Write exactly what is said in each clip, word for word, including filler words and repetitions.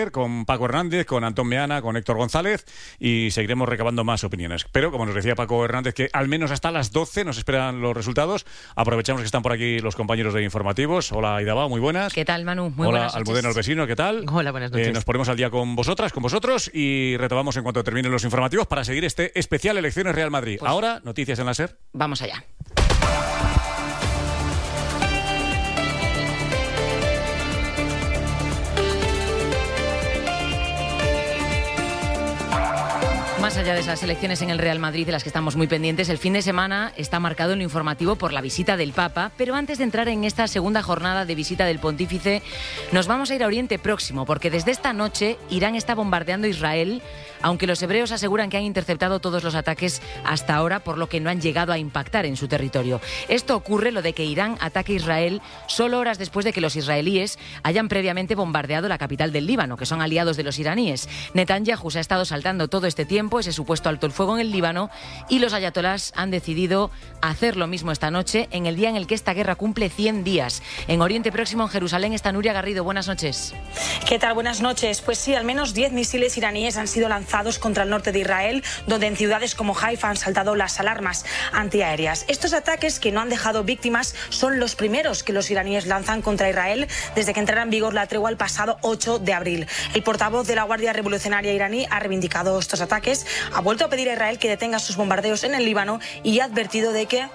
con Paco Hernández, con Antón Meana, con Héctor González y seguiremos recabando más opiniones. Pero, como nos decía Paco Hernández, que al menos hasta las doce nos esperan los resultados. Aprovechamos que están por aquí los compañeros de informativos. Hola, Aidaba, muy buenas. ¿Qué tal, Manu? Muy Hola, buenas noches. Almudena Orbesino, ¿qué tal? Hola, buenas noches. Eh, nos ponemos al día con vosotras, con vosotros y retomamos en cuanto terminen los informativos para seguir este especial Elecciones Real Madrid. Pues, ahora, noticias en la SER. Vamos allá. Más allá de esas elecciones en el Real Madrid, de las que estamos muy pendientes, el fin de semana está marcado en lo informativo por la visita del Papa. Pero antes de entrar en esta segunda jornada de visita del Pontífice, nos vamos a ir a Oriente Próximo, porque desde esta noche Irán está bombardeando Israel, aunque los hebreos aseguran que han interceptado todos los ataques hasta ahora, por lo que no han llegado a impactar en su territorio. Esto ocurre, lo de que Irán ataque Israel, solo horas después de que los israelíes hayan previamente bombardeado la capital del Líbano, que son aliados de los iraníes. Netanyahu se ha estado saltando todo este tiempo ese supuesto alto el fuego en el Líbano, y los ayatolás han decidido hacer lo mismo esta noche, en el día en el que esta guerra cumple cien días. En Oriente Próximo, en Jerusalén, está Nuria Garrido. Buenas noches. ¿Qué tal? Buenas noches. Pues sí, al menos diez misiles iraníes han sido lanzados contra el norte de Israel, donde en ciudades como Haifa han saltado las alarmas antiaéreas. Estos ataques, que no han dejado víctimas, son los primeros que los iraníes lanzan contra Israel desde que entrara en vigor la tregua el pasado ocho de abril. El portavoz de la Guardia Revolucionaria iraní ha reivindicado estos ataques, ha vuelto a pedir a Israel que detenga sus bombardeos en el Líbano y ha advertido de que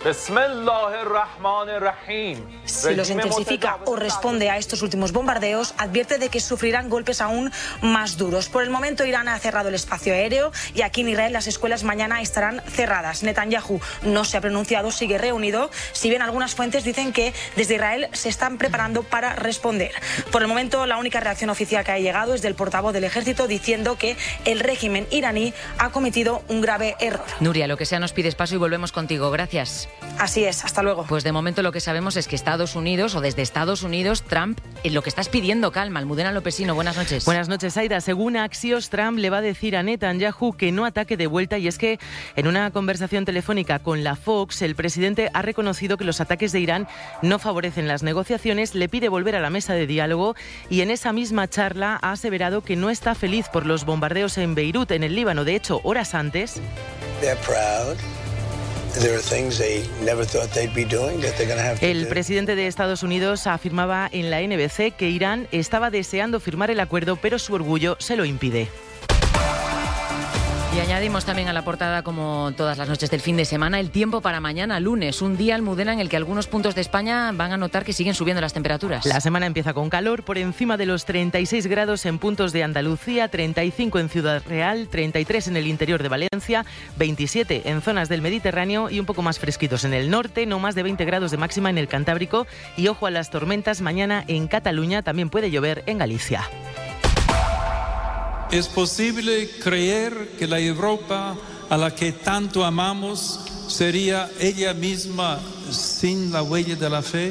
si los intensifica o responde a estos últimos bombardeos, advierte de que sufrirán golpes aún más duros. Por el momento, Irán ha cerrado el espacio aéreo y aquí en Israel las escuelas mañana estarán cerradas. Netanyahu no se ha pronunciado, sigue reunido, si bien algunas fuentes dicen que desde Israel se están preparando para responder. Por el momento, la única reacción oficial que ha llegado es del portavoz del ejército, diciendo que el régimen iraní ha cometido un grave error. Nuria, lo que sea, nos pides paso y volvemos contigo. Gracias. Así es, hasta luego. Pues de momento lo que sabemos es que Estados Unidos, o desde Estados Unidos, Trump, en lo que estás pidiendo calma. Almudena Lopesino, buenas noches. Buenas noches, Aida. Según Axios, Trump le va a decir a Netanyahu que no ataque de vuelta, y es que en una conversación telefónica con la Fox, el presidente ha reconocido que los ataques de Irán no favorecen las negociaciones, le pide volver a la mesa de diálogo, y en esa misma charla ha aseverado que no está feliz por los bombardeos en Beirut, en el Líbano. De hecho, horas antes... El presidente de Estados Unidos afirmaba en la N B C que Irán estaba deseando firmar el acuerdo, pero su orgullo se lo impide. Y añadimos también a la portada, como todas las noches del fin de semana, el tiempo para mañana lunes, un día, Almudena, en el que algunos puntos de España van a notar que siguen subiendo las temperaturas. La semana empieza con calor, por encima de los treinta y seis grados en puntos de Andalucía, treinta y cinco en Ciudad Real, treinta y tres en el interior de Valencia, veintisiete en zonas del Mediterráneo y un poco más fresquitos en el norte, no más de veinte grados de máxima en el Cantábrico, y ojo a las tormentas mañana en Cataluña, también puede llover en Galicia. ¿Es posible creer que la Europa a la que tanto amamos sería ella misma sin la huella de la fe?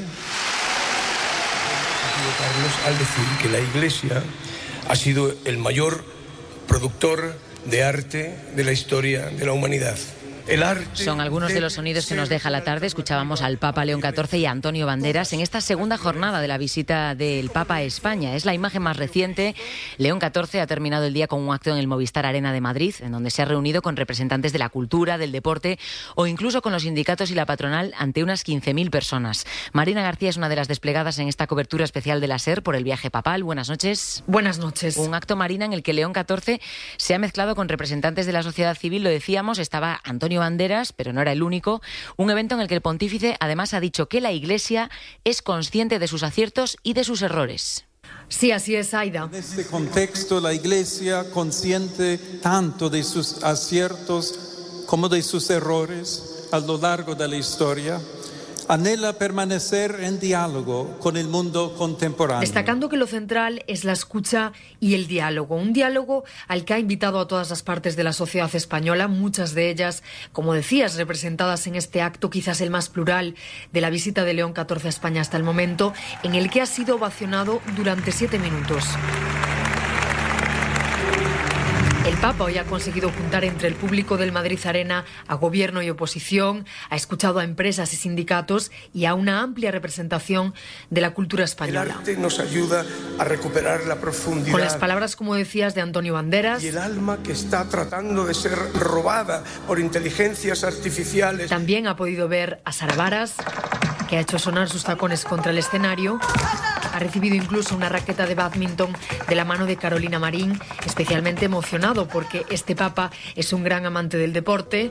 Carlos, al decir que la Iglesia ha sido el mayor productor de arte de la historia de la humanidad. El arte. Son algunos de los sonidos que nos deja la tarde. Escuchábamos al Papa León catorce y a Antonio Banderas en esta segunda jornada de la visita del Papa a España. Es la imagen más reciente. León catorce ha terminado el día con un acto en el Movistar Arena de Madrid, en donde se ha reunido con representantes de la cultura, del deporte o incluso con los sindicatos y la patronal ante unas quince mil personas. Marina García es una de las desplegadas en esta cobertura especial de la SER por el viaje papal. Buenas noches. Buenas noches. Un acto, Marina, en el que León catorce se ha mezclado con representantes de la sociedad civil. Lo decíamos, estaba Antonio Banderas, pero no era el único. Un evento en el que el pontífice además ha dicho que la Iglesia es consciente de sus aciertos y de sus errores. Sí, así es, Aida. En este contexto, la Iglesia, consciente tanto de sus aciertos como de sus errores a lo largo de la historia, anhela permanecer en diálogo con el mundo contemporáneo. Destacando que lo central es la escucha y el diálogo. Un diálogo al que ha invitado a todas las partes de la sociedad española, muchas de ellas, como decías, representadas en este acto, quizás el más plural de la visita de León catorce a España hasta el momento, en el que ha sido ovacionado durante siete minutos. El Papa hoy ha conseguido juntar entre el público del Madrid Arena a gobierno y oposición, ha escuchado a empresas y sindicatos y a una amplia representación de la cultura española. El arte nos ayuda a recuperar la profundidad. Con las palabras, como decías, de Antonio Banderas. Y el alma que está tratando de ser robada por inteligencias artificiales. También ha podido ver a Sara Varas, que ha hecho sonar sus tacones contra el escenario. Ha recibido incluso una raqueta de bádminton de la mano de Carolina Marín, especialmente emocionado porque este Papa es un gran amante del deporte.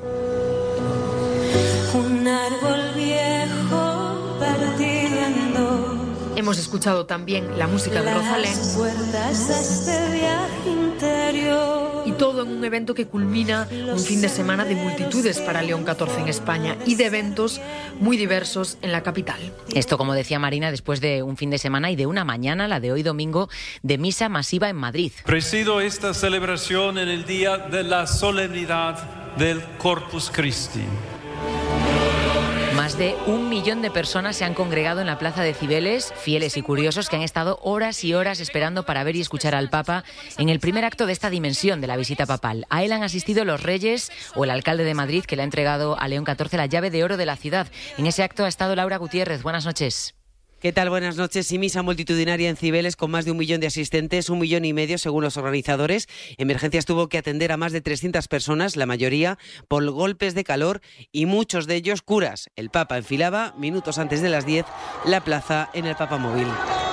Un árbol viejo partido en dos. Hemos escuchado también la música de Rosalén. Las puertas de este viaje interior. Y todo en un evento que culmina un fin de semana de multitudes para León catorce en España y de eventos muy diversos en la capital. Esto, como decía Marina, después de un fin de semana y de una mañana, la de hoy domingo, de misa masiva en Madrid. Presido esta celebración en el día de la solemnidad del Corpus Christi. Más de un millón de personas se han congregado en la Plaza de Cibeles, fieles y curiosos que han estado horas y horas esperando para ver y escuchar al Papa en el primer acto de esta dimensión de la visita papal. A él han asistido los reyes o el alcalde de Madrid, que le ha entregado a León catorce la llave de oro de la ciudad. En ese acto ha estado Laura Gutiérrez. Buenas noches. ¿Qué tal? Buenas noches. Y misa multitudinaria en Cibeles con más de un millón de asistentes, un millón y medio según los organizadores. Emergencias tuvo que atender a más de trescientas personas, la mayoría por golpes de calor y muchos de ellos curas. El Papa enfilaba, minutos antes de las diez, la plaza en el Papamóvil.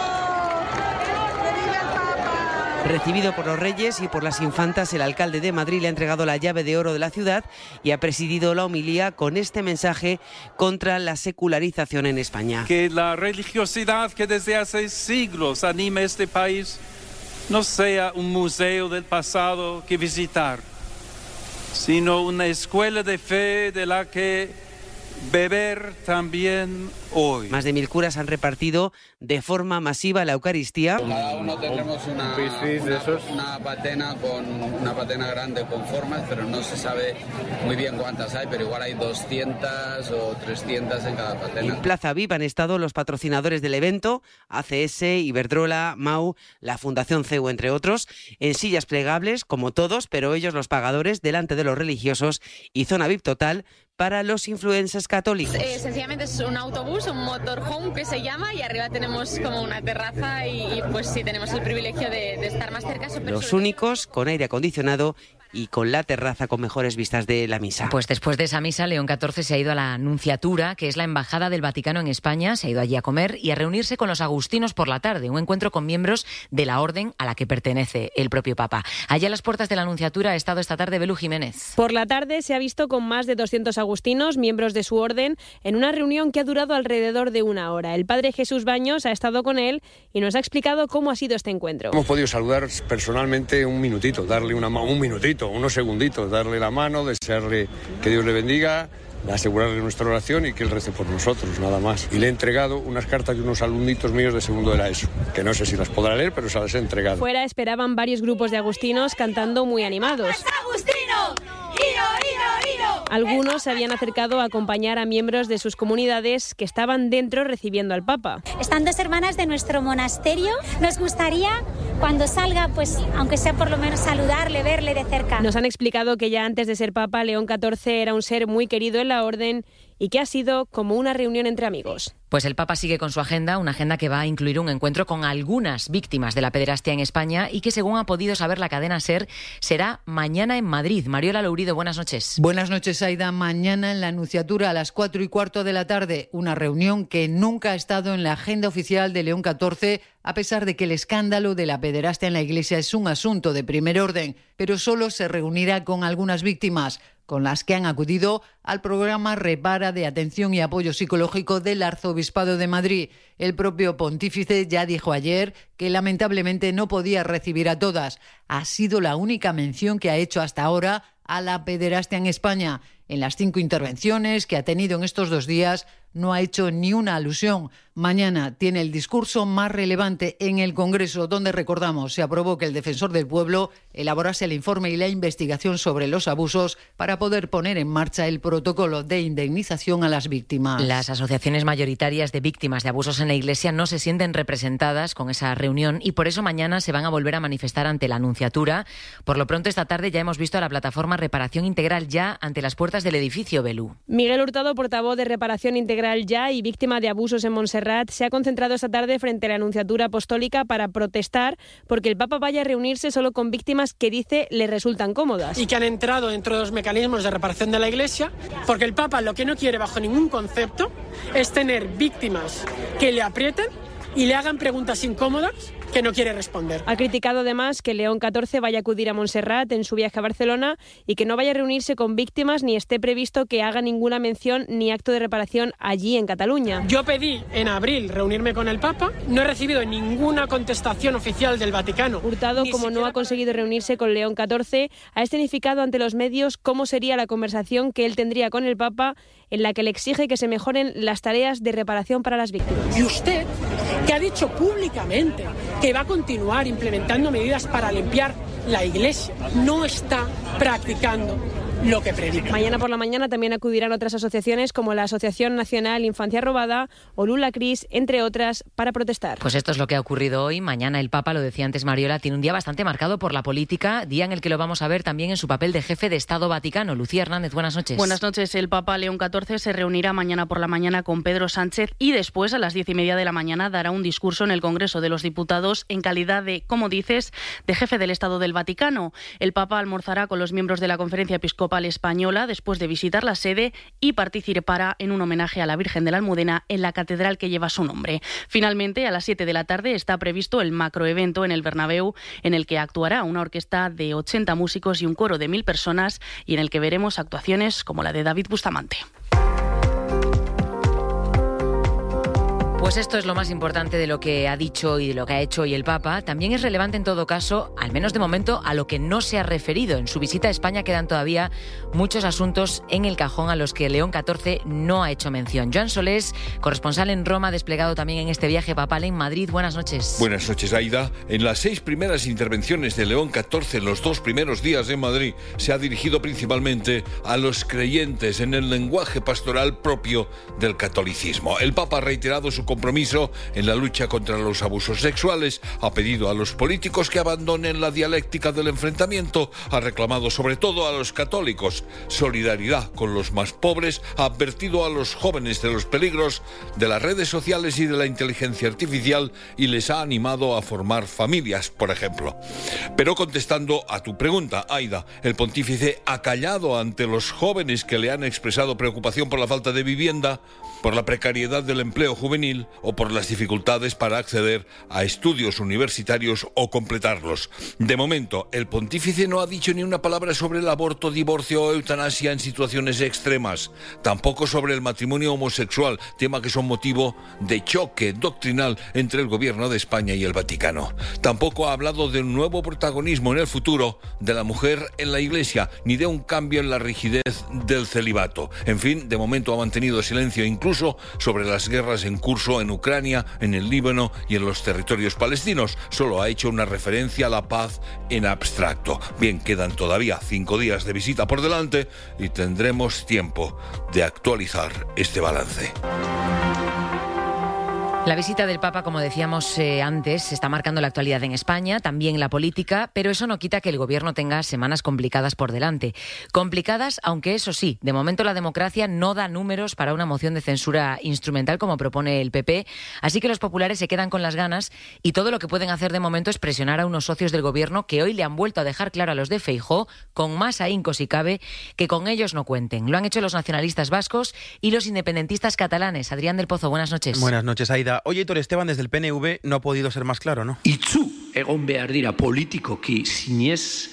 Recibido por los reyes y por las infantas, el alcalde de Madrid le ha entregado la llave de oro de la ciudad y ha presidido la homilía con este mensaje contra la secularización en España. Que la religiosidad que desde hace siglos anima este país no sea un museo del pasado que visitar, sino una escuela de fe de la que beber también hoy. Más de mil curas han repartido de forma masiva la Eucaristía. Cada uno tendremos una, una, una patena con una patena grande con formas, pero no se sabe muy bien cuántas hay, pero igual hay doscientas o trescientas en cada patena. En Plaza Viva han estado los patrocinadores del evento, A C S, Iberdrola, M A U, la Fundación C E U, entre otros, en sillas plegables, como todos, pero ellos los pagadores, delante de los religiosos, y zona V I P total para los influencers católicos. Eh, sencillamente es un autobús, un motorhome que se llama, y arriba tenemos como una terraza y, y pues sí, tenemos el privilegio de, de estar más cerca. Los únicos con aire acondicionado y con la terraza con mejores vistas de la misa. Pues después de esa misa, León catorce se ha ido a la Nunciatura, que es la embajada del Vaticano en España, se ha ido allí a comer y a reunirse con los agustinos por la tarde, un encuentro con miembros de la orden a la que pertenece el propio Papa. Allá a las puertas de la Nunciatura ha estado esta tarde Belú Jiménez. Por la tarde se ha visto con más de doscientos agustinos, miembros de su orden, en una reunión que ha durado alrededor de una hora. El padre Jesús Baños ha estado con él y nos ha explicado cómo ha sido este encuentro. Hemos podido saludar personalmente un minutito, darle una un minutito, unos segunditos, darle la mano, desearle que Dios le bendiga, asegurarle nuestra oración y que Él rece por nosotros, nada más. Y le he entregado unas cartas de unos alumnitos míos de segundo de la ESO, que no sé si las podrá leer, pero se las he entregado. Fuera esperaban varios grupos de agustinos cantando muy animados. ¡Agustino! ¡Iro, iro, iro! Algunos se habían acercado a acompañar a miembros de sus comunidades que estaban dentro recibiendo al Papa. Están dos hermanas de nuestro monasterio. Nos gustaría, cuando salga, pues aunque sea por lo menos saludarle, verle de cerca. Nos han explicado que ya antes de ser Papa, León catorce era un ser muy querido en la orden y que ha sido como una reunión entre amigos. Pues el Papa sigue con su agenda, una agenda que va a incluir un encuentro con algunas víctimas de la pederastia en España y que, según ha podido saber la cadena SER, será mañana en Madrid. Mariola Lourido, buenas noches. Buenas noches, Aida. Mañana en la Nunciatura a las cuatro y cuarto de la tarde, una reunión que nunca ha estado en la agenda oficial de León catorce, a pesar de que el escándalo de la pederastia en la Iglesia es un asunto de primer orden, pero solo se reunirá con algunas víctimas, con las que han acudido al programa Repara de atención y apoyo psicológico del Arzobispado de Madrid. El propio pontífice ya dijo ayer que lamentablemente no podía recibir a todas. Ha sido la única mención que ha hecho hasta ahora a la pederastia en España. En las cinco intervenciones que ha tenido en estos dos días, no ha hecho ni una alusión. Mañana tiene el discurso más relevante en el Congreso, donde, recordamos, se aprobó que el Defensor del Pueblo elaborase el informe y la investigación sobre los abusos para poder poner en marcha el protocolo de indemnización a las víctimas. Las asociaciones mayoritarias de víctimas de abusos en la Iglesia no se sienten representadas con esa reunión y por eso mañana se van a volver a manifestar ante la Nunciatura. Por lo pronto, esta tarde ya hemos visto a la plataforma Reparación Integral Ya ante las puertas del edificio Belú. Miguel Hurtado, portavoz de Reparación Integral Ya y víctima de abusos en Montserrat, se ha concentrado esta tarde frente a la Nunciatura Apostólica para protestar porque el Papa vaya a reunirse solo con víctimas que dice le resultan cómodas. Y que han entrado dentro de los mecanismos de reparación de la Iglesia, porque el Papa lo que no quiere bajo ningún concepto es tener víctimas que le aprieten y le hagan preguntas incómodas que no quiere responder. Ha criticado además que León catorce vaya a acudir a Montserrat en su viaje a Barcelona y que no vaya a reunirse con víctimas ni esté previsto que haga ninguna mención ni acto de reparación allí en Cataluña. Yo pedí en abril reunirme con el Papa, no he recibido ninguna contestación oficial del Vaticano. Hurtado, como no ha conseguido reunirse con León catorce, ha escenificado ante los medios cómo sería la conversación que él tendría con el Papa, en la que le exige que se mejoren las tareas de reparación para las víctimas. Y usted, que ha dicho públicamente que va a continuar implementando medidas para limpiar la Iglesia, no está practicando lo que predica. Mañana por la mañana también acudirán otras asociaciones como la Asociación Nacional Infancia Robada o Lula Cris, entre otras, para protestar. Pues esto es lo que ha ocurrido hoy. Mañana el Papa, lo decía antes Mariola, tiene un día bastante marcado por la política, día en el que lo vamos a ver también en su papel de jefe de Estado Vaticano. Lucía Hernández, buenas noches. Buenas noches. El Papa León catorce se reunirá mañana por la mañana con Pedro Sánchez y después, a las diez y media de la mañana, dará un discurso en el Congreso de los Diputados en calidad de, como dices, de jefe del Estado del Vaticano. El Papa almorzará con los miembros de la Conferencia Episcopal Española después de visitar la sede y participará en un homenaje a la Virgen de la Almudena en la catedral que lleva su nombre. Finalmente, a las siete de la tarde está previsto el macroevento en el Bernabéu, en el que actuará una orquesta de ochenta músicos y un coro de mil personas y en el que veremos actuaciones como la de David Bustamante. Pues esto es lo más importante de lo que ha dicho y de lo que ha hecho hoy el Papa. También es relevante en todo caso, al menos de momento, a lo que no se ha referido. En su visita a España quedan todavía muchos asuntos en el cajón a los que León catorce no ha hecho mención. Joan Solés, corresponsal en Roma, desplegado también en este viaje papal en Madrid. Buenas noches. Buenas noches, Aida. En las seis primeras intervenciones de León catorce, los dos primeros días en Madrid, se ha dirigido principalmente a los creyentes en el lenguaje pastoral propio del catolicismo. El Papa ha reiterado su compromiso en la lucha contra los abusos sexuales, ha pedido a los políticos que abandonen la dialéctica del enfrentamiento, ha reclamado sobre todo a los católicos solidaridad con los más pobres, ha advertido a los jóvenes de los peligros de las redes sociales y de la inteligencia artificial y les ha animado a formar familias, por ejemplo. Pero contestando a tu pregunta, Aida, el pontífice ha callado ante los jóvenes que le han expresado preocupación por la falta de vivienda, por la precariedad del empleo juvenil o por las dificultades para acceder a estudios universitarios o completarlos. De momento, el pontífice no ha dicho ni una palabra sobre el aborto, divorcio o eutanasia en situaciones extremas, tampoco sobre el matrimonio homosexual, tema que son motivo de choque doctrinal entre el gobierno de España y el Vaticano. Tampoco ha hablado de un nuevo protagonismo en el futuro de la mujer en la Iglesia, ni de un cambio en la rigidez del celibato. En fin, de momento ha mantenido silencio incluso sobre las guerras en curso en Ucrania, en el Líbano y en los territorios palestinos. Solo ha hecho una referencia a la paz en abstracto. Bien, quedan todavía cinco días de visita por delante y tendremos tiempo de actualizar este balance. La visita del Papa, como decíamos eh, antes, está marcando la actualidad en España, también la política, pero eso no quita que el gobierno tenga semanas complicadas por delante. Complicadas, aunque eso sí, de momento la democracia no da números para una moción de censura instrumental como propone el P P, así que los populares se quedan con las ganas y todo lo que pueden hacer de momento es presionar a unos socios del gobierno que hoy le han vuelto a dejar claro a los de Feijóo, con más ahínco si cabe, que con ellos no cuenten. Lo han hecho los nacionalistas vascos y los independentistas catalanes. Adrián del Pozo, buenas noches. Buenas noches, Aida. Oye, Aitor Esteban, desde el P N V no ha podido ser más claro, ¿no? Itzu egon behar dira politikoki sinez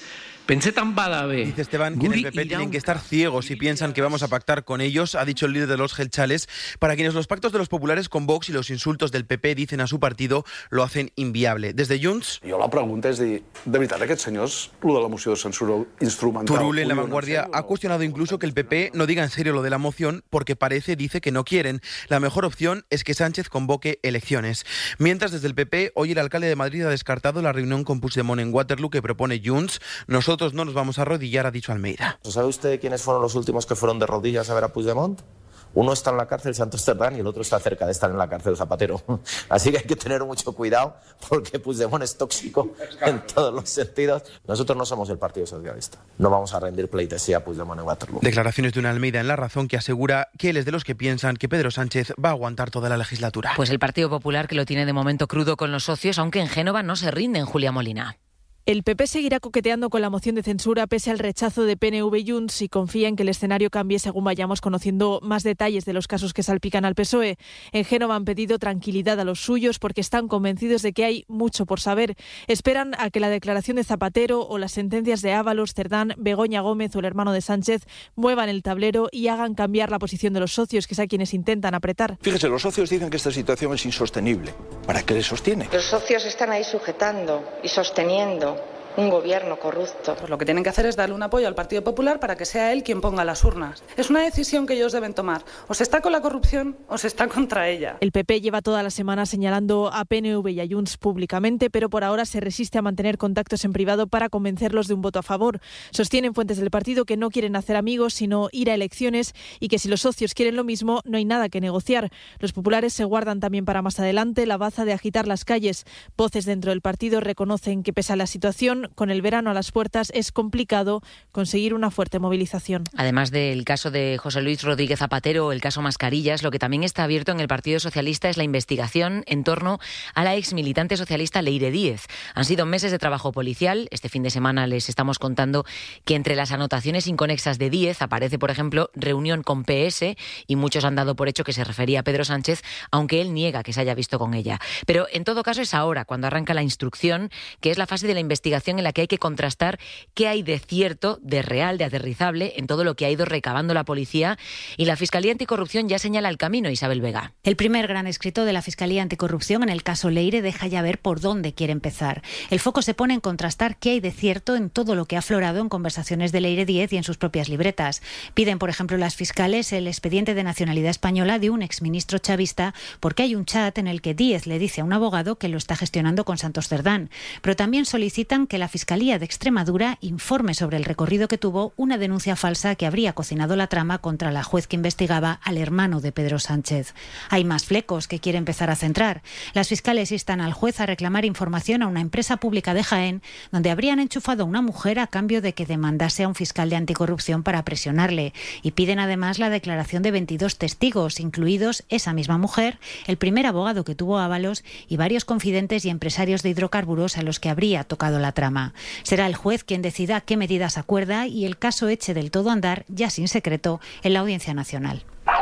Dice Esteban que en el P P tienen que estar ciegos si piensan que vamos a pactar con ellos, ha dicho el líder de los gelchales, para quienes los pactos de los populares con Vox y los insultos del P P dicen a su partido lo hacen inviable. Desde Junts... Jo la pregunta és dir, de veritat aquests senyors, lo de la moció de censura instrumental... Turul en La Vanguardia ha cuestionado incluso que el P P no diga en serio lo de la moción porque parece, dice, que no quieren. La mejor opción es que Sánchez convoque elecciones. Mientras, desde el P P, hoy el alcalde de Madrid ha descartado la reunión con Puigdemont en Waterloo que propone Junts. Nosotros no nos vamos a arrodillar, ha dicho Almeida. ¿Sabe usted quiénes fueron los últimos que fueron de rodillas a ver a Puigdemont? Uno está en la cárcel Santos Cerdán y el otro está cerca de estar en la cárcel Zapatero. Así que hay que tener mucho cuidado porque Puigdemont es tóxico en todos los sentidos. Nosotros no somos el Partido Socialista. No vamos a rendir pleitesía a Puigdemont en Waterloo. Declaraciones de una Almeida en La Razón que asegura que él es de los que piensan que Pedro Sánchez va a aguantar toda la legislatura. Pues el Partido Popular, que lo tiene de momento crudo con los socios, aunque en Génova no se rinden, Julia Molina. El P P seguirá coqueteando con la moción de censura pese al rechazo de P N V y Junts y confía en que el escenario cambie según vayamos conociendo más detalles de los casos que salpican al P S O E. En Génova han pedido tranquilidad a los suyos porque están convencidos de que hay mucho por saber. Esperan a que la declaración de Zapatero o las sentencias de Ábalos, Cerdán, Begoña Gómez o el hermano de Sánchez muevan el tablero y hagan cambiar la posición de los socios, que es a quienes intentan apretar. Fíjese, los socios dicen que esta situación es insostenible. ¿Para qué les sostiene? Los socios están ahí sujetando y sosteniendo un gobierno corrupto. Pues lo que tienen que hacer es darle un apoyo al Partido Popular para que sea él quien ponga las urnas. Es una decisión que ellos deben tomar. O se está con la corrupción o se está contra ella. El P P lleva toda la semana señalando a P N V y a Junts públicamente, pero por ahora se resiste a mantener contactos en privado para convencerlos de un voto a favor. Sostienen fuentes del partido que no quieren hacer amigos, sino ir a elecciones y que si los socios quieren lo mismo, no hay nada que negociar. Los populares se guardan también para más adelante la baza de agitar las calles. Voces dentro del partido reconocen que pese a la situación, con el verano a las puertas es complicado conseguir una fuerte movilización. Además del caso de José Luis Rodríguez Zapatero o el caso Mascarillas, lo que también está abierto en el Partido Socialista es la investigación en torno a la ex militante socialista Leire Díez. Han sido meses de trabajo policial. Este fin de semana les estamos contando que entre las anotaciones inconexas de Díez aparece, por ejemplo, reunión con P S y muchos han dado por hecho que se refería a Pedro Sánchez, aunque él niega que se haya visto con ella. Pero en todo caso es ahora cuando arranca la instrucción, que es la fase de la investigación en la que hay que contrastar qué hay de cierto, de real, de aterrizable en todo lo que ha ido recabando la policía, y la Fiscalía Anticorrupción ya señala el camino. Isabel Vega. El primer gran escrito de la Fiscalía Anticorrupción en el caso Leire deja ya ver por dónde quiere empezar. El foco se pone en contrastar qué hay de cierto en todo lo que ha aflorado en conversaciones de Leire Díez y en sus propias libretas. Piden, por ejemplo, las fiscales el expediente de nacionalidad española de un exministro chavista porque hay un chat en el que Díez le dice a un abogado que lo está gestionando con Santos Cerdán. Pero también solicitan que la Fiscalía de Extremadura informe sobre el recorrido que tuvo una denuncia falsa que habría cocinado la trama contra la juez que investigaba al hermano de Pedro Sánchez. Hay más flecos que quiere empezar a centrar. Las fiscales instan al juez a reclamar información a una empresa pública de Jaén donde habrían enchufado a una mujer a cambio de que demandase a un fiscal de anticorrupción para presionarle, y piden además la declaración de veintidós testigos, incluidos esa misma mujer, el primer abogado que tuvo Ábalos y varios confidentes y empresarios de hidrocarburos a los que habría tocado la trama. Será el juez quien decida qué medidas acuerda y el caso eche del todo a andar, ya sin secreto, en la Audiencia Nacional.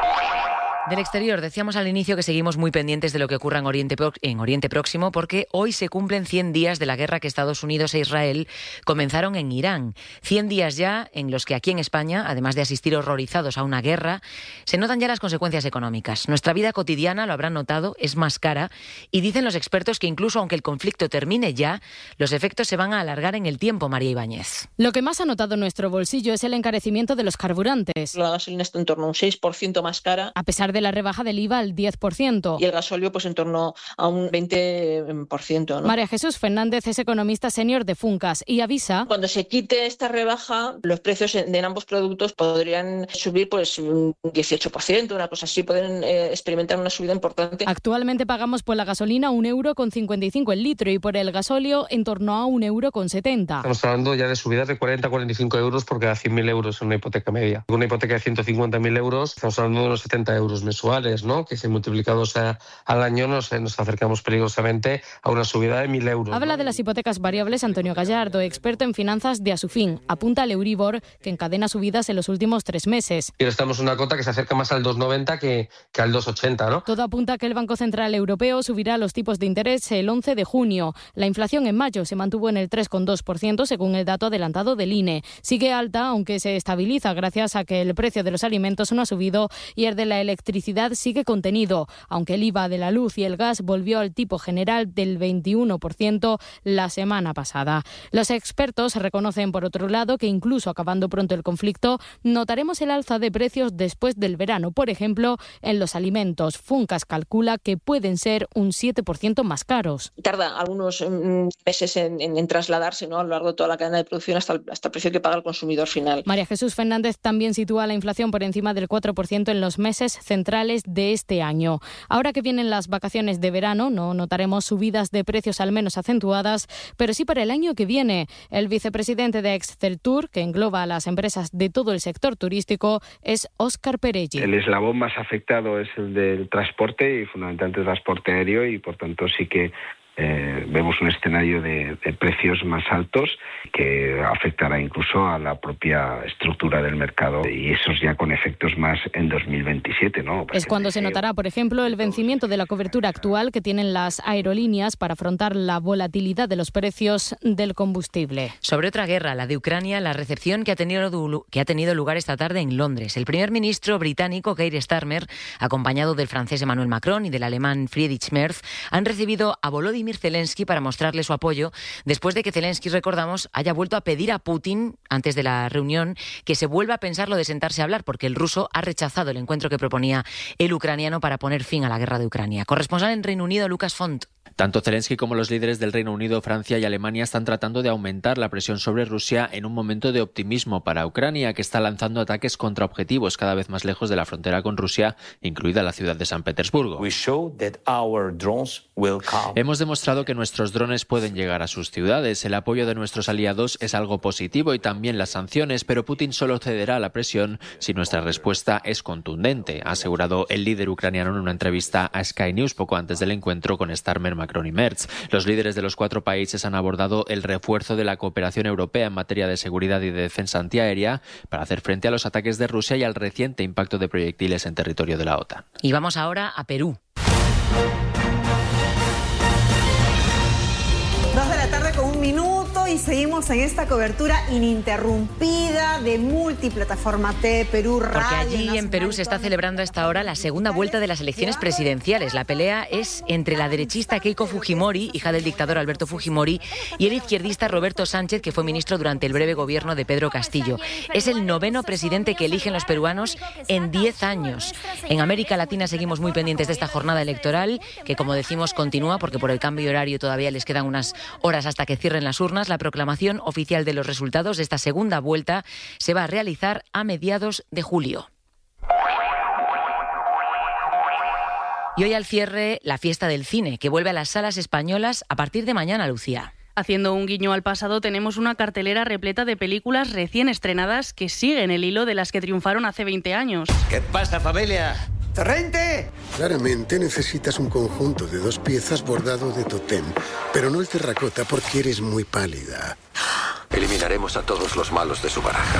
Del exterior, decíamos al inicio que seguimos muy pendientes de lo que ocurra en Oriente, en Oriente Próximo, porque hoy se cumplen cien días de la guerra que Estados Unidos e Israel comenzaron en Irán. cien días ya en los que aquí en España, además de asistir horrorizados a una guerra, se notan ya las consecuencias económicas. Nuestra vida cotidiana, lo habrán notado, es más cara, y dicen los expertos que incluso aunque el conflicto termine ya, los efectos se van a alargar en el tiempo. María Ibáñez. Lo que más ha notado nuestro bolsillo es el encarecimiento de los carburantes. La gasolina está en torno a un seis por ciento más cara. A pesar de de la rebaja del I V A al diez por ciento. Y el gasóleo pues en torno a un veinte por ciento, ¿no? María Jesús Fernández es economista senior de Funcas y avisa: cuando se quite esta rebaja, los precios de ambos productos podrían subir pues un dieciocho por ciento, una cosa así, pueden eh, experimentar una subida importante. Actualmente pagamos por la gasolina un euro con cincuenta y cinco el litro y por el gasóleo en torno a un euro con setenta. Estamos hablando ya de subidas de cuarenta a cuarenta y cinco euros por cada cien mil euros en una hipoteca media. Con una hipoteca de ciento cincuenta mil euros estamos hablando de unos setenta euros mensuales, ¿no? Que si multiplicados a, al año nos, nos acercamos peligrosamente a una subida de mil euros. Habla ¿no? de las hipotecas variables Antonio Gallardo, experto en finanzas de Asufin. Apunta al Euribor, que encadena subidas en los últimos tres meses. Y estamos en una cota que se acerca más al dos coma noventa que, que al dos coma ochenta, ¿no? Todo apunta a que el Banco Central Europeo subirá los tipos de interés el once de junio. La inflación en mayo se mantuvo en el tres coma dos por ciento según el dato adelantado del I N E. Sigue alta, aunque se estabiliza gracias a que el precio de los alimentos no ha subido y el de la electricidad sigue contenido, aunque el I V A de la luz y el gas volvió al tipo general del veintiuno por ciento la semana pasada. Los expertos reconocen, por otro lado, que incluso acabando pronto el conflicto, notaremos el alza de precios después del verano, por ejemplo, en los alimentos. Funcas calcula que pueden ser un siete por ciento más caros. Tarda algunos mm, meses en, en, en trasladarse, ¿no? A lo largo de toda la cadena de producción hasta el, hasta el precio que paga el consumidor final. María Jesús Fernández también sitúa la inflación por encima del cuatro por ciento en los meses centrales de este año. Ahora que vienen las vacaciones de verano, no notaremos subidas de precios al menos acentuadas, pero sí para el año que viene. El vicepresidente de Exceltur, que engloba a las empresas de todo el sector turístico, es Óscar Perelli. El eslabón más afectado es el del transporte y fundamentalmente el transporte aéreo y por tanto sí que Eh, vemos un escenario de, de precios más altos que afectará incluso a la propia estructura del mercado y esos ya con efectos más en dos mil veintisiete, ¿no? Es cuando se notará, por ejemplo, el vencimiento de la cobertura actual que tienen las aerolíneas para afrontar la volatilidad de los precios del combustible. Sobre otra guerra, la de Ucrania, la recepción que ha tenido, que ha tenido lugar esta tarde en Londres. El primer ministro británico, Keir Starmer, acompañado del francés Emmanuel Macron y del alemán Friedrich Merz, han recibido a Volodymyr Zelensky para mostrarle su apoyo después de que Zelensky, recordamos, haya vuelto a pedir a Putin, antes de la reunión, que se vuelva a pensar lo de sentarse a hablar, porque el ruso ha rechazado el encuentro que proponía el ucraniano para poner fin a la guerra de Ucrania. Corresponsal en Reino Unido, Lucas Font. Tanto Zelensky como los líderes del Reino Unido, Francia y Alemania están tratando de aumentar la presión sobre Rusia en un momento de optimismo para Ucrania, que está lanzando ataques contra objetivos cada vez más lejos de la frontera con Rusia, incluida la ciudad de San Petersburgo. Hemos demostrado que nuestros drones pueden llegar a sus ciudades. El apoyo de nuestros aliados es algo positivo y también las sanciones, pero Putin solo cederá a la presión si nuestra respuesta es contundente, ha asegurado el líder ucraniano en una entrevista a Sky News poco antes del encuentro con Starmer, Macron y Merz. Los líderes de los cuatro países han abordado el refuerzo de la cooperación europea en materia de seguridad y de defensa antiaérea para hacer frente a los ataques de Rusia y al reciente impacto de proyectiles en territorio de la OTAN. Y vamos ahora a Perú. Dos de la tarde con un minuto y seguimos en esta cobertura ininterrumpida de multiplataforma T, Perú Radio. Porque allí en Perú se está celebrando a esta hora la segunda vuelta de las elecciones presidenciales. La pelea es entre la derechista Keiko Fujimori, hija del dictador Alberto Fujimori, y el izquierdista Roberto Sánchez, que fue ministro durante el breve gobierno de Pedro Castillo. Es el noveno presidente que eligen los peruanos en diez años. En América Latina seguimos muy pendientes de esta jornada electoral, que como decimos continúa porque por el cambio horario todavía les quedan unas horas hasta que cierren las urnas. La proclamación oficial de los resultados de esta segunda vuelta se va a realizar a mediados de julio. Y hoy al cierre, la fiesta del cine, que vuelve a las salas españolas a partir de mañana, Lucía. Haciendo un guiño al pasado, tenemos una cartelera repleta de películas recién estrenadas que siguen el hilo de las que triunfaron hace veinte años. ¿Qué pasa, familia? ¡Torrente! Claramente necesitas un conjunto de dos piezas bordado de totém, pero no el terracota porque eres muy pálida. Eliminaremos a todos los malos de su baraja.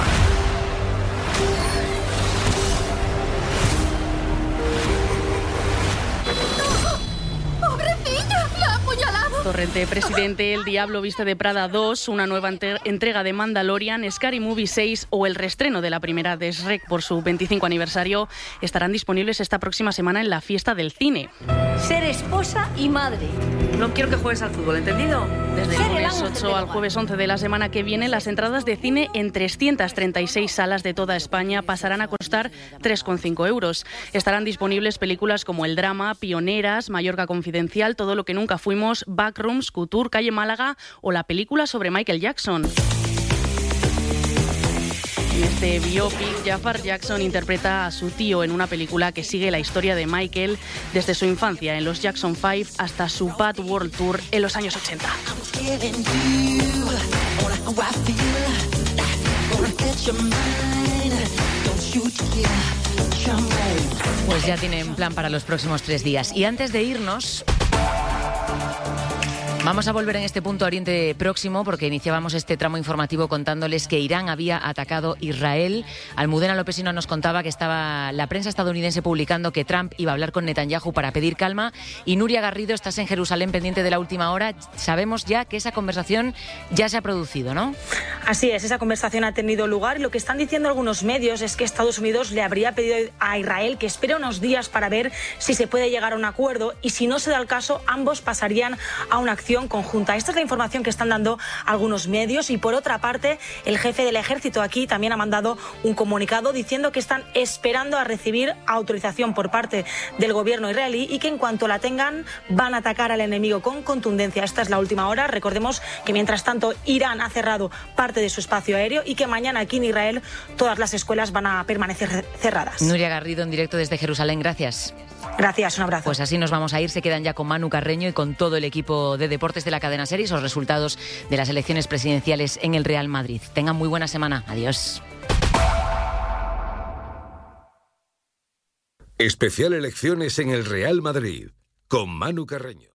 Torrente, presidente, El Diablo Viste de Prada dos, una nueva entrega de Mandalorian, Scary Movie seis o el reestreno de la primera de Shrek por su veinticinco aniversario estarán disponibles esta próxima semana en la fiesta del cine. Ser esposa y madre. No quiero que juegues al fútbol, ¿entendido? Desde el lunes ocho al jueves once de la semana que viene, las entradas de cine en trescientas treinta y seis salas de toda España pasarán a costar tres coma cinco euros. Estarán disponibles películas como el drama Pioneras, Mallorca Confidencial, Todo lo que nunca fuimos, Backrooms, Couture, Calle Málaga o la película sobre Michael Jackson. En este biopic, Jafar Jackson interpreta a su tío en una película que sigue la historia de Michael desde su infancia en los Jackson cinco hasta su Bad World Tour en los años ochenta. Pues ya tienen plan para los próximos tres días. Y antes de irnos, vamos a volver en este punto a Oriente Próximo, porque iniciábamos este tramo informativo contándoles que Irán había atacado Israel. Almudena Lopesino nos contaba que estaba la prensa estadounidense publicando que Trump iba a hablar con Netanyahu para pedir calma. Y Nuria Garrido, estás en Jerusalén pendiente de la última hora. Sabemos ya que esa conversación ya se ha producido, ¿no? Así es, esa conversación ha tenido lugar y lo que están diciendo algunos medios es que Estados Unidos le habría pedido a Israel que espere unos días para ver si se puede llegar a un acuerdo y si no se da el caso, ambos pasarían a una acción conjunta. Esta es la información que están dando algunos medios y por otra parte el jefe del ejército aquí también ha mandado un comunicado diciendo que están esperando a recibir autorización por parte del gobierno israelí y que en cuanto la tengan van a atacar al enemigo con contundencia. Esta es la última hora. Recordemos que mientras tanto Irán ha cerrado parte de su espacio aéreo y que mañana aquí en Israel todas las escuelas van a permanecer cerradas. Nuria Garrido en directo desde Jerusalén, gracias. Gracias, un abrazo. Pues así nos vamos a ir, se quedan ya con Manu Carreño y con todo el equipo de deportes de la cadena SER y los resultados de las elecciones presidenciales en el Real Madrid. Tengan muy buena semana, adiós. Especial elecciones en el Real Madrid, con Manu Carreño.